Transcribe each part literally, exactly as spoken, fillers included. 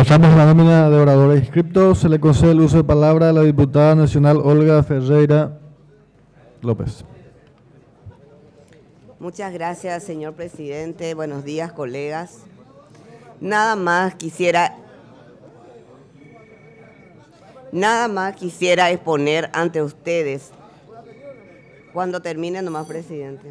Pasamos a la nómina de oradores inscriptos. Se le concede el uso de palabra a la diputada nacional Olga Ferreira López. Muchas gracias, señor presidente. Buenos días, colegas. Nada más quisiera, nada más quisiera exponer ante ustedes, cuando termine nomás, presidente.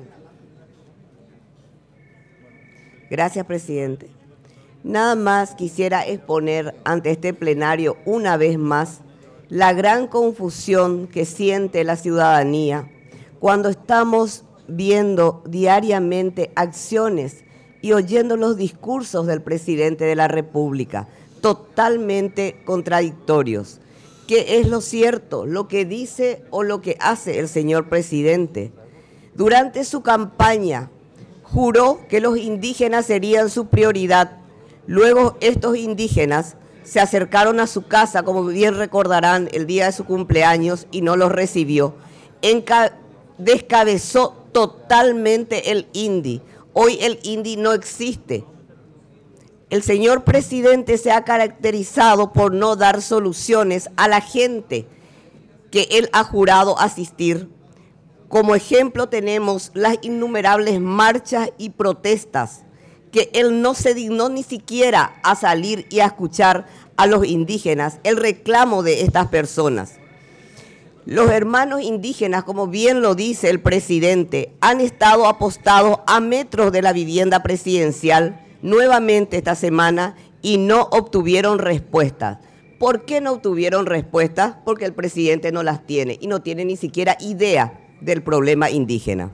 Gracias, presidente. Nada más quisiera exponer ante este plenario una vez más la gran confusión que siente la ciudadanía cuando estamos viendo diariamente acciones y oyendo los discursos del presidente de la República, totalmente contradictorios. ¿Qué es lo cierto, lo que dice o lo que hace el señor presidente? Durante su campaña juró que los indígenas serían su prioridad. Luego estos indígenas se acercaron a su casa, como bien recordarán, el día de su cumpleaños y no los recibió. Enca- descabezó totalmente el I N D I. Hoy el I N D I no existe. El señor presidente se ha caracterizado por no dar soluciones a la gente que él ha jurado asistir. Como ejemplo tenemos las innumerables marchas y protestas que él no se dignó ni siquiera a salir y a escuchar a los indígenas, el reclamo de estas personas. Los hermanos indígenas, como bien lo dice el presidente, han estado apostados a metros de la vivienda presidencial nuevamente esta semana y no obtuvieron respuestas. ¿Por qué no obtuvieron respuestas? Porque el presidente no las tiene y no tiene ni siquiera idea del problema indígena.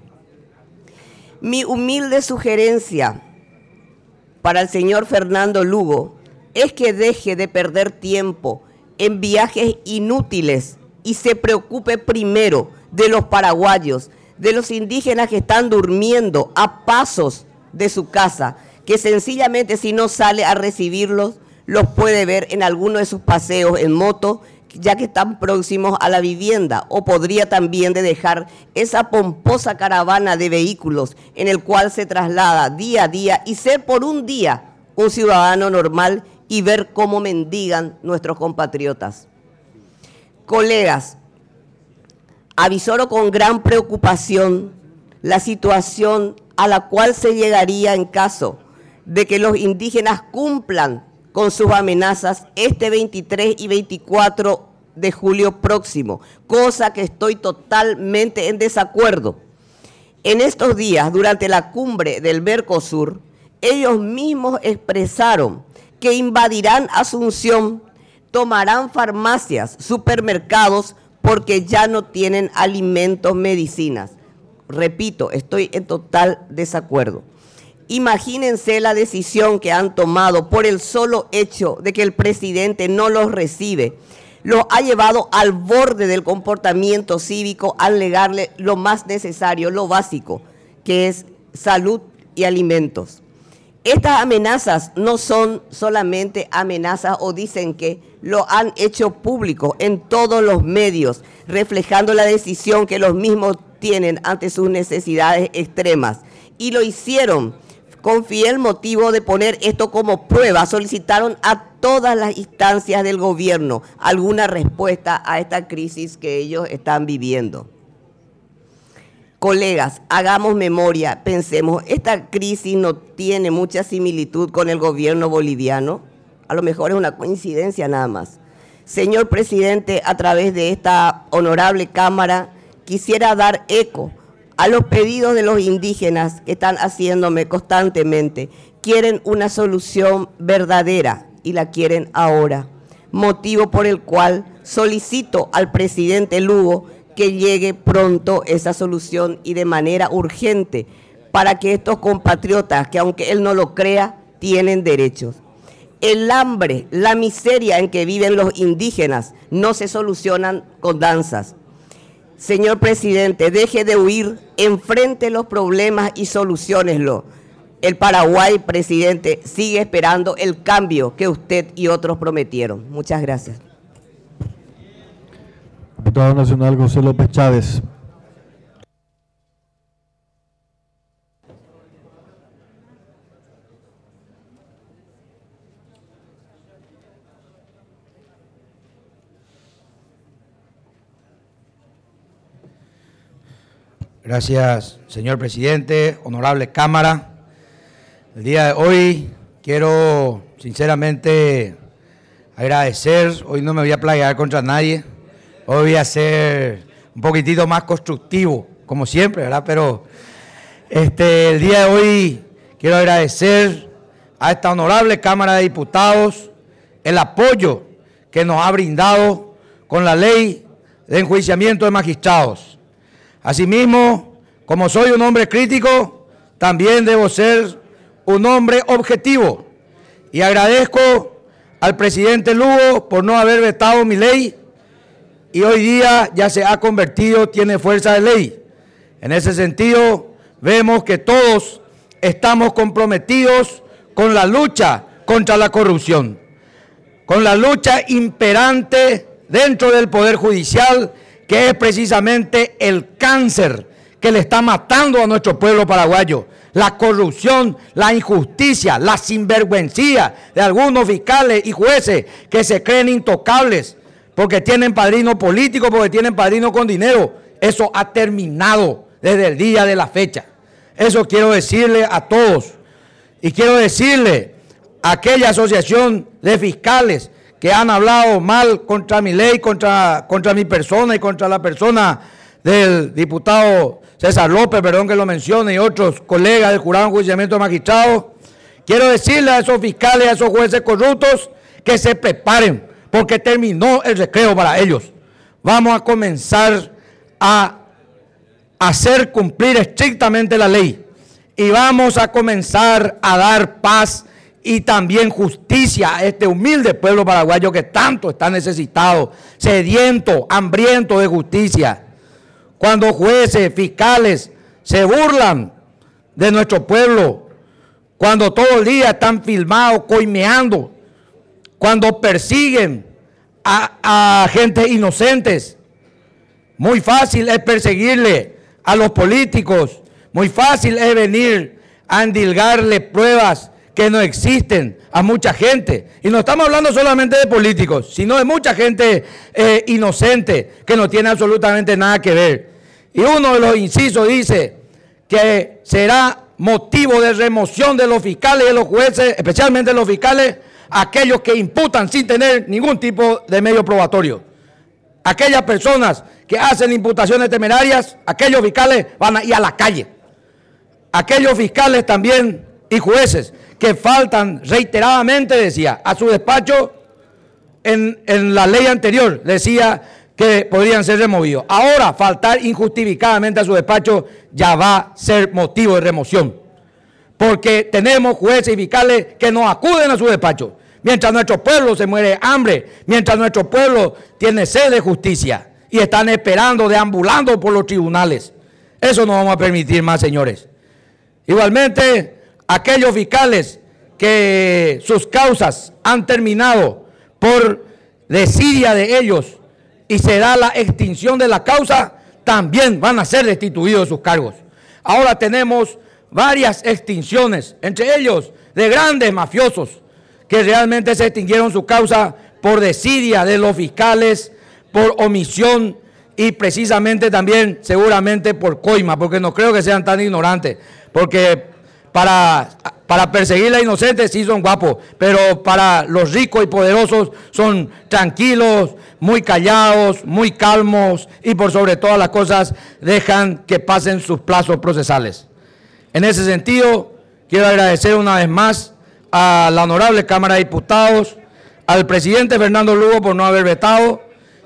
Mi humilde sugerencia para el señor Fernando Lugo es que deje de perder tiempo en viajes inútiles y se preocupe primero de los paraguayos, de los indígenas que están durmiendo a pasos de su casa, que sencillamente si no sale a recibirlos, los puede ver en alguno de sus paseos en moto, ya que están próximos a la vivienda, o podría también de dejar esa pomposa caravana de vehículos en el cual se traslada día a día y ser por un día un ciudadano normal y ver cómo mendigan nuestros compatriotas. Colegas, avisoro con gran preocupación la situación a la cual se llegaría en caso de que los indígenas cumplan con sus amenazas este veintitrés y veinticuatro de julio próximo, cosa que estoy totalmente en desacuerdo. En estos días, durante la cumbre del Mercosur, ellos mismos expresaron que invadirán Asunción, tomarán farmacias, supermercados, porque ya no tienen alimentos, medicinas. Repito, estoy en total desacuerdo. Imagínense la decisión que han tomado por el solo hecho de que el presidente no los recibe. Los ha llevado al borde del comportamiento cívico al negarle lo más necesario, lo básico, que es salud y alimentos. Estas amenazas no son solamente amenazas o dicen que lo han hecho público en todos los medios, reflejando la decisión que los mismos tienen ante sus necesidades extremas. Y lo hicieron con fiel motivo de poner esto como prueba. Solicitaron a todas las instancias del gobierno alguna respuesta a esta crisis que ellos están viviendo. Colegas, hagamos memoria, pensemos, esta crisis no tiene mucha similitud con el gobierno boliviano, a lo mejor es una coincidencia nada más. Señor presidente, a través de esta honorable Cámara, quisiera dar eco a los pedidos de los indígenas que están haciéndome constantemente. Quieren una solución verdadera y la quieren ahora, motivo por el cual solicito al presidente Lugo que llegue pronto esa solución y de manera urgente para que estos compatriotas, que aunque él no lo crea, tienen derechos. El hambre, la miseria en que viven los indígenas no se solucionan con danzas. Señor presidente, deje de huir, enfrente los problemas y solucióneslo. El Paraguay, presidente, sigue esperando el cambio que usted y otros prometieron. Muchas gracias. Diputado nacional José López Chávez. Gracias, señor presidente, honorable Cámara. El día de hoy quiero sinceramente agradecer, hoy no me voy a playar contra nadie, hoy voy a ser un poquitito más constructivo, como siempre, ¿verdad? Pero este, el día de hoy quiero agradecer a esta honorable Cámara de Diputados el apoyo que nos ha brindado con la ley de enjuiciamiento de magistrados. Asimismo, como soy un hombre crítico, también debo ser un hombre objetivo. Y agradezco al presidente Lugo por no haber vetado mi ley y hoy día ya se ha convertido, tiene fuerza de ley. En ese sentido, vemos que todos estamos comprometidos con la lucha contra la corrupción, con la lucha imperante dentro del Poder Judicial, que es precisamente el cáncer que le está matando a nuestro pueblo paraguayo. La corrupción, la injusticia, la sinvergüencía de algunos fiscales y jueces que se creen intocables porque tienen padrino político, porque tienen padrino con dinero. Eso ha terminado desde el día de la fecha. Eso quiero decirle a todos. Y quiero decirle a aquella asociación de fiscales que han hablado mal contra mi ley, contra, contra mi persona y contra la persona del diputado César López, perdón que lo mencione, y otros colegas del jurado de enjuiciamiento de magistrados. Quiero decirle a esos fiscales, a esos jueces corruptos, que se preparen, porque terminó el recreo para ellos. Vamos a comenzar a hacer cumplir estrictamente la ley y vamos a comenzar a dar paz y también justicia a este humilde pueblo paraguayo que tanto está necesitado, sediento, hambriento de justicia. Cuando jueces, fiscales se burlan de nuestro pueblo, cuando todo el día están filmados, coimeando, cuando persiguen a, a gente inocentes, muy fácil es perseguirle a los políticos, muy fácil es venir a endilgarle pruebas que no existen a mucha gente. Y no estamos hablando solamente de políticos, sino de mucha gente eh, inocente que no tiene absolutamente nada que ver. Y uno de los incisos dice que será motivo de remoción de los fiscales y de los jueces, especialmente los fiscales, aquellos que imputan sin tener ningún tipo de medio probatorio. Aquellas personas que hacen imputaciones temerarias, aquellos fiscales van a ir a la calle. Aquellos fiscales también y jueces que faltan reiteradamente, decía, a su despacho en, en la ley anterior, decía que podrían ser removidos. Ahora, faltar injustificadamente a su despacho ya va a ser motivo de remoción. Porque tenemos jueces y fiscales que no acuden a su despacho. Mientras nuestro pueblo se muere de hambre, mientras nuestro pueblo tiene sed de justicia y están esperando, deambulando por los tribunales. Eso no vamos a permitir más, señores. Igualmente, aquellos fiscales que sus causas han terminado por desidia de ellos y se da la extinción de la causa, también van a ser destituidos de sus cargos. Ahora tenemos varias extinciones, entre ellos de grandes mafiosos que realmente se extinguieron su causa por desidia de los fiscales, por omisión y precisamente también seguramente por coima, porque no creo que sean tan ignorantes, porque para, para perseguir a la inocente sí son guapos, pero para los ricos y poderosos son tranquilos, muy callados, muy calmos y por sobre todas las cosas dejan que pasen sus plazos procesales. En ese sentido, quiero agradecer una vez más a la honorable Cámara de Diputados, al presidente Fernando Lugo por no haber vetado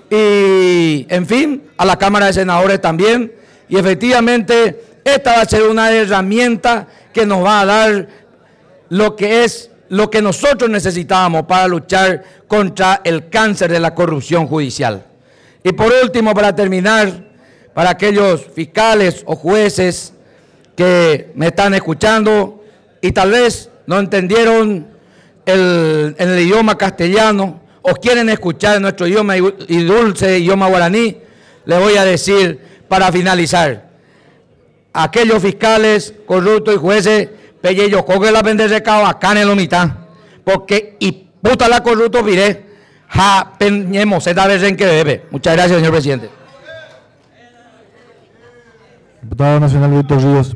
y, en fin, a la Cámara de Senadores también. Y efectivamente, esta va a ser una herramienta que nos va a dar lo que es lo que nosotros necesitábamos para luchar contra el cáncer de la corrupción judicial. Y por último, para terminar, para aquellos fiscales o jueces que me están escuchando y tal vez no entendieron el, en el idioma castellano o quieren escuchar en nuestro idioma y dulce idioma guaraní, les voy a decir para finalizar, aquellos fiscales corruptos y jueces, pelle yo coge la vender recado acá en la mitad, porque y puta la corrupto viré, ja peñemos esta vez en que debe. Muchas gracias, señor presidente. Diputado Nacional Víctor Ríos.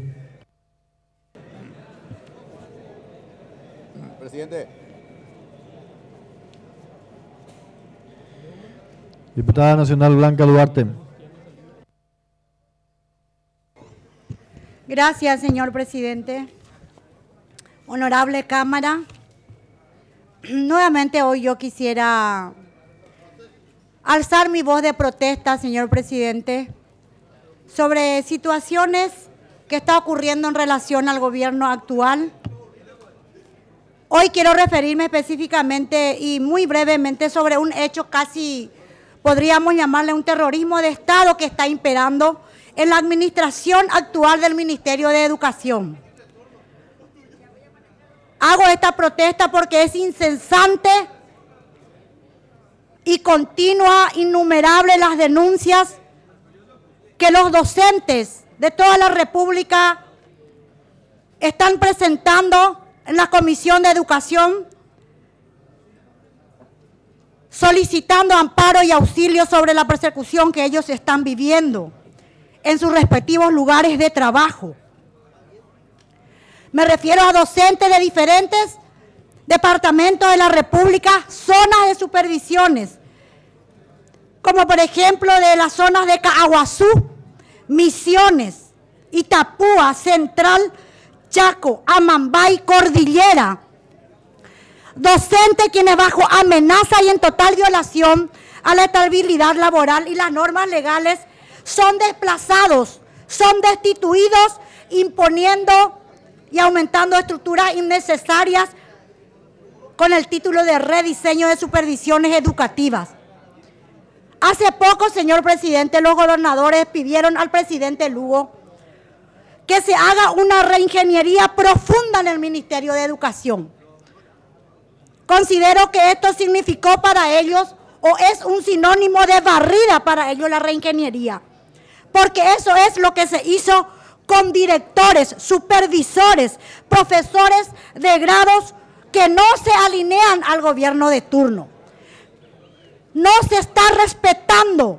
Presidente. Diputada Nacional Blanca Duarte. Gracias, señor presidente. Honorable Cámara, nuevamente hoy yo quisiera alzar mi voz de protesta, señor presidente, sobre situaciones que está ocurriendo en relación al gobierno actual. Hoy quiero referirme específicamente y muy brevemente sobre un hecho casi, podríamos llamarle un terrorismo de Estado que está imperando en la administración actual del Ministerio de Educación. Hago esta protesta porque es incesante y continua, innumerable las denuncias que los docentes de toda la República están presentando en la Comisión de Educación, solicitando amparo y auxilio sobre la persecución que ellos están viviendo en sus respectivos lugares de trabajo. Me refiero a docentes de diferentes departamentos de la República, zonas de supervisiones, como por ejemplo de las zonas de Caaguazú, Misiones, Itapúa, Central, Chaco, Amambay, Cordillera. Docentes quienes bajo amenaza y en total violación a la estabilidad laboral y las normas legales son desplazados, son destituidos, imponiendo y aumentando estructuras innecesarias con el título de rediseño de supervisiones educativas. Hace poco, señor presidente, los gobernadores pidieron al presidente Lugo que se haga una reingeniería profunda en el Ministerio de Educación. Considero que esto significó para ellos, o es un sinónimo de barrida para ellos, la reingeniería, porque eso es lo que se hizo con directores, supervisores, profesores de grados que no se alinean al gobierno de turno. No se está respetando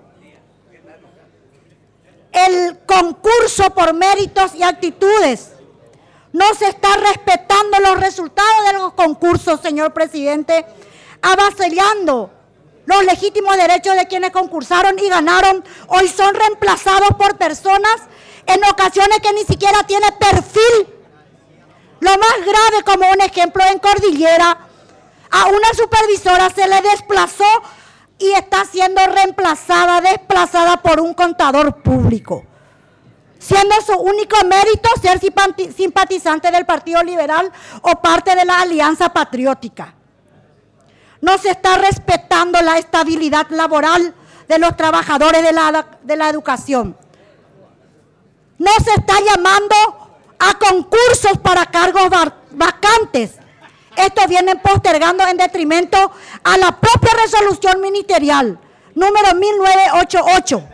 el concurso por méritos y actitudes. No se está respetando los resultados de los concursos, señor presidente, avasallando los legítimos derechos de quienes concursaron y ganaron. Hoy son reemplazados por personas en ocasiones que ni siquiera tienen perfil. Lo más grave, como un ejemplo, en Cordillera, a una supervisora se le desplazó y está siendo reemplazada, desplazada por un contador público, siendo su único mérito ser simpatizante del Partido Liberal o parte de la Alianza Patriótica. No se está respetando la estabilidad laboral de los trabajadores de la, de la educación. No se está llamando a concursos para cargos vacantes. Estos vienen postergando en detrimento a la propia resolución ministerial número mil novecientos ochenta y ocho.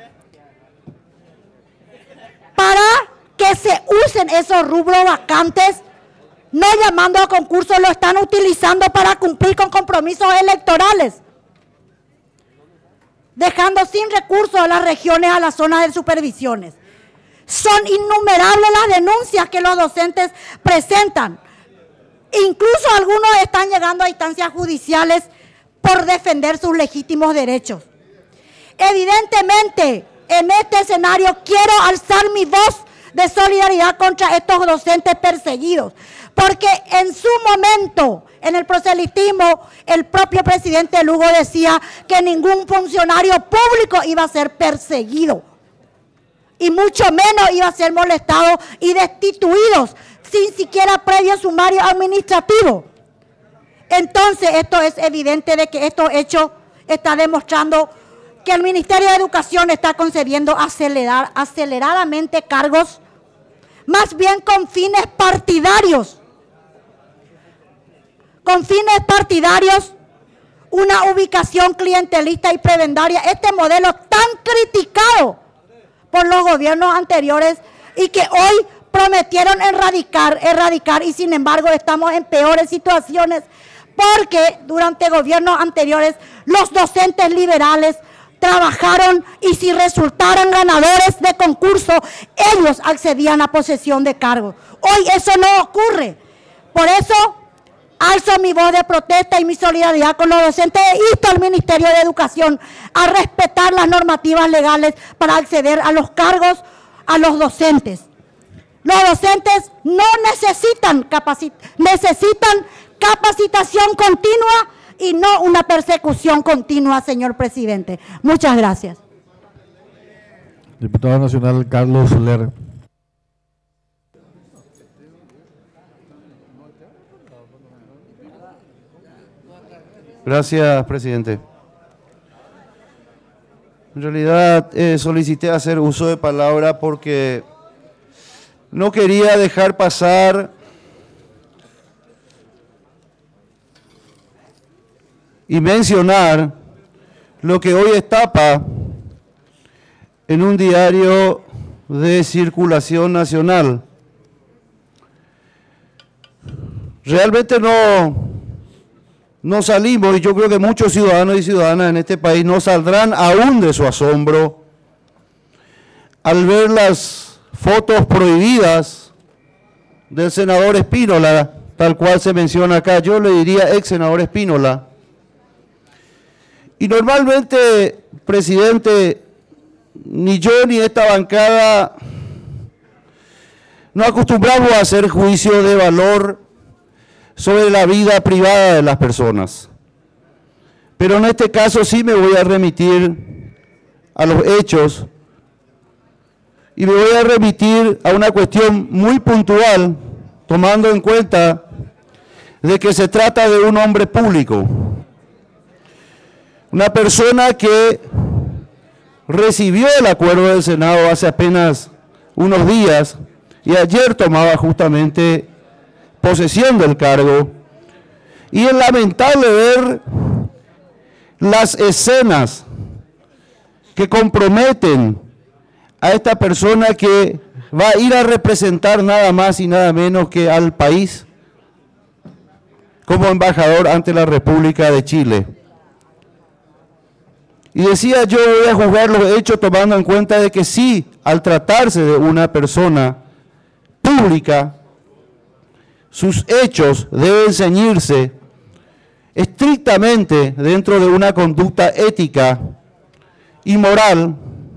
Para que se usen esos rubros vacantes, no llamando a concursos, lo están utilizando para cumplir con compromisos electorales, dejando sin recursos a las regiones, a las zonas de supervisiones. Son innumerables las denuncias que los docentes presentan. Incluso algunos están llegando a instancias judiciales por defender sus legítimos derechos. Evidentemente, en este escenario quiero alzar mi voz de solidaridad contra estos docentes perseguidos, porque en su momento, en el proselitismo, el propio presidente Lugo decía que ningún funcionario público iba a ser perseguido, y mucho menos iba a ser molestado y destituidos sin siquiera previo sumario administrativo. Entonces, esto es evidente de que estos hechos están demostrando que el Ministerio de Educación está concediendo acelerar, aceleradamente cargos, más bien con fines partidarios. Con fines partidarios, una ubicación clientelista y prebendaria. Este modelo tan criticado por los gobiernos anteriores y que hoy prometieron erradicar, erradicar y sin embargo estamos en peores situaciones porque durante gobiernos anteriores los docentes liberales trabajaron y si resultaran ganadores de concurso, ellos accedían a posesión de cargos. Hoy eso no ocurre. Por eso alzo mi voz de protesta y mi solidaridad con los docentes e insto al Ministerio de Educación a respetar las normativas legales para acceder a los cargos a los docentes. Los docentes no necesitan, capacit- necesitan capacitación continua y no una persecución continua, señor presidente. Muchas gracias. Diputado Nacional Carlos Soler. Gracias, presidente. En realidad eh, solicité hacer uso de palabra porque no quería dejar pasar y mencionar lo que hoy es tapa en un diario de circulación nacional. Realmente no, no salimos, y yo creo que muchos ciudadanos y ciudadanas en este país no saldrán aún de su asombro al ver las fotos prohibidas del senador Espínola, tal cual se menciona acá. Yo le diría ex senador Espínola. Y normalmente, presidente, ni yo ni esta bancada no acostumbramos a hacer juicio de valor sobre la vida privada de las personas. Pero en este caso sí me voy a remitir a los hechos y me voy a remitir a una cuestión muy puntual, tomando en cuenta de que se trata de un hombre público. Una persona que recibió el acuerdo del Senado hace apenas unos días y ayer tomaba justamente posesión del cargo. Y es lamentable ver las escenas que comprometen a esta persona que va a ir a representar nada más y nada menos que al país como embajador ante la República de Chile. Y decía, yo voy a juzgar los hechos tomando en cuenta de que sí, al tratarse de una persona pública, sus hechos deben ceñirse estrictamente dentro de una conducta ética y moral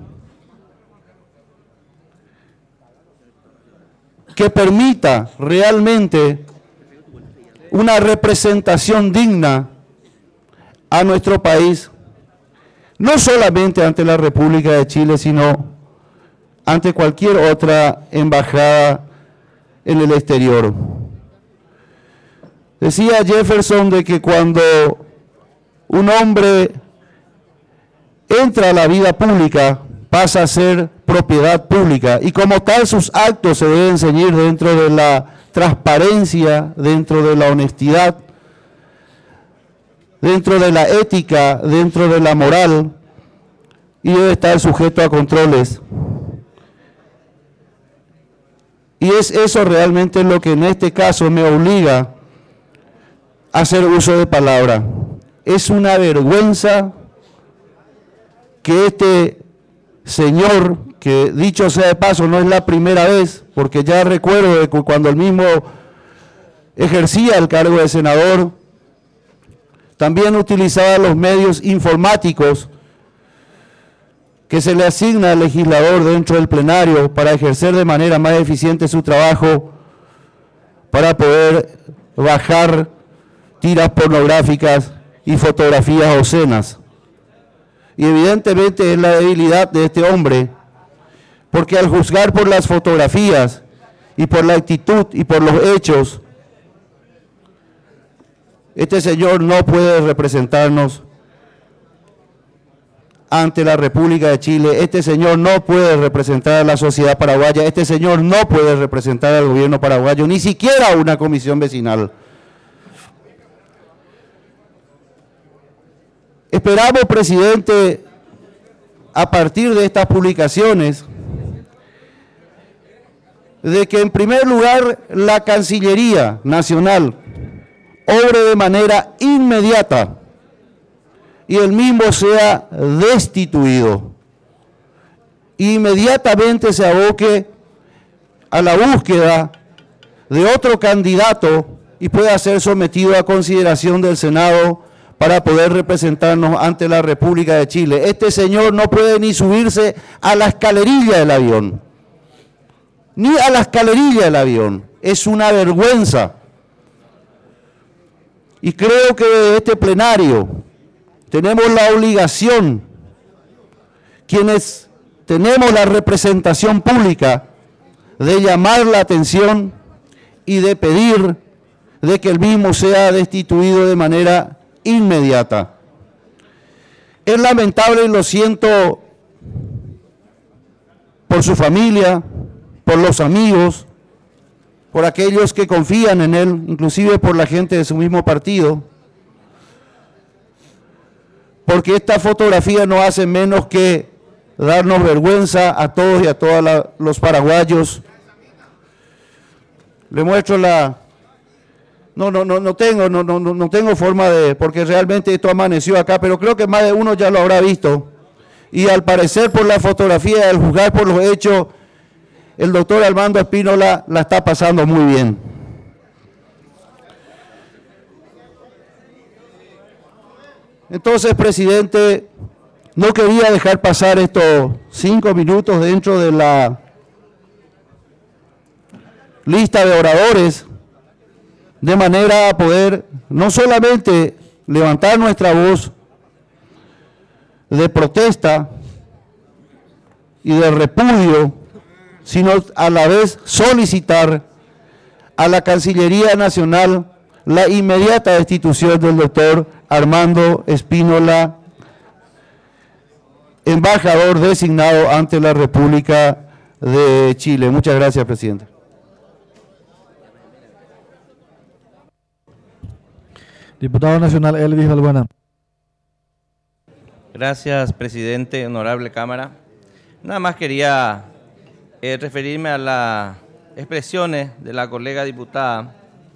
que permita realmente una representación digna a nuestro país, no solamente ante la República de Chile, sino ante cualquier otra embajada en el exterior. Decía Jefferson de que cuando un hombre entra a la vida pública, pasa a ser propiedad pública, y como tal sus actos se deben ceñir dentro de la transparencia, dentro de la honestidad, dentro de la ética, dentro de la moral, y debe estar sujeto a controles. Y es eso realmente lo que en este caso me obliga a hacer uso de palabra. Es una vergüenza que este señor, que dicho sea de paso no es la primera vez, porque ya recuerdo de que cuando él mismo ejercía el cargo de senador, también utilizaba los medios informáticos que se le asigna al legislador dentro del plenario para ejercer de manera más eficiente su trabajo, para poder bajar tiras pornográficas y fotografías obscenas. Y evidentemente es la debilidad de este hombre, porque al juzgar por las fotografías y por la actitud y por los hechos, este señor no puede representarnos ante la República de Chile, este señor no puede representar a la sociedad paraguaya, este señor no puede representar al gobierno paraguayo, ni siquiera a una comisión vecinal. Esperamos, presidente, a partir de estas publicaciones, de que en primer lugar la Cancillería Nacional obre de manera inmediata y el mismo sea destituido. Inmediatamente se aboque a la búsqueda de otro candidato y pueda ser sometido a consideración del Senado para poder representarnos ante la República de Chile. Este señor no puede ni subirse a la escalerilla del avión, ni a la escalerilla del avión. Es una vergüenza. Y creo que de este plenario tenemos la obligación, quienes tenemos la representación pública, de llamar la atención y de pedir de que el mismo sea destituido de manera inmediata. Es lamentable y lo siento por su familia, por los amigos, por aquellos que confían en él, inclusive por la gente de su mismo partido, porque esta fotografía no hace menos que darnos vergüenza a todos y a todos la, los paraguayos. Le muestro la... No, no, no, no tengo, no, no, no tengo forma de, porque realmente esto amaneció acá, pero creo que más de uno ya lo habrá visto. Y al parecer por la fotografía, al juzgar por los hechos, el doctor Armando Spínola la está pasando muy bien. Entonces, presidente, no quería dejar pasar estos cinco minutos dentro de la lista de oradores, de manera a poder no solamente levantar nuestra voz de protesta y de repudio, sino a la vez solicitar a la Cancillería Nacional la inmediata destitución del doctor Armando Spínola, embajador designado ante la República de Chile. Muchas gracias, presidente. Diputado Nacional Elvis Balbuena. Gracias, presidente, honorable Cámara. Nada más quería eh, referirme a las expresiones de la colega diputada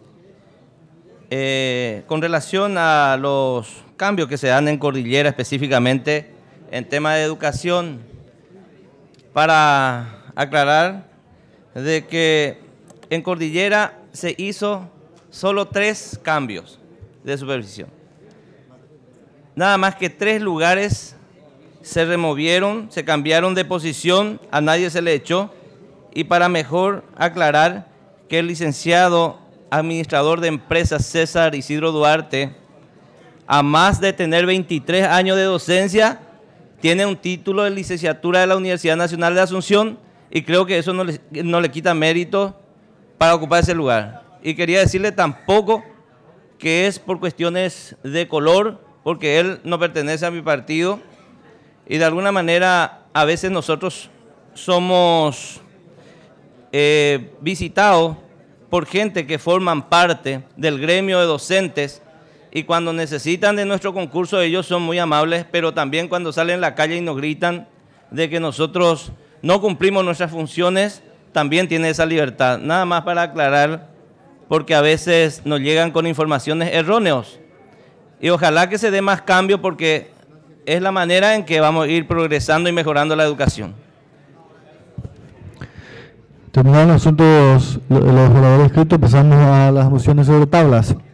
eh, con relación a los cambios que se dan en Cordillera, específicamente en tema de educación, para aclarar de que en Cordillera se hizo solo tres cambios de supervisión. Nada más que tres lugares se removieron, se cambiaron de posición, a nadie se le echó, y para mejor aclarar que el licenciado administrador de empresas César Isidro Duarte, a más de tener veintitrés años de docencia, tiene un título de licenciatura de la Universidad Nacional de Asunción, y creo que eso no le, no le quita mérito para ocupar ese lugar. Y quería decirle tampoco que es por cuestiones de color, porque él no pertenece a mi partido, y de alguna manera a veces nosotros somos eh, visitados por gente que forman parte del gremio de docentes, y cuando necesitan de nuestro concurso ellos son muy amables, pero también cuando salen a la calle y nos gritan de que nosotros no cumplimos nuestras funciones, también tiene esa libertad. Nada más para aclarar, porque a veces nos llegan con informaciones erróneas. Y ojalá que se dé más cambio, porque es la manera en que vamos a ir progresando y mejorando la educación. Terminaron los asuntos, los oradores escritos, pasamos a las mociones sobre tablas.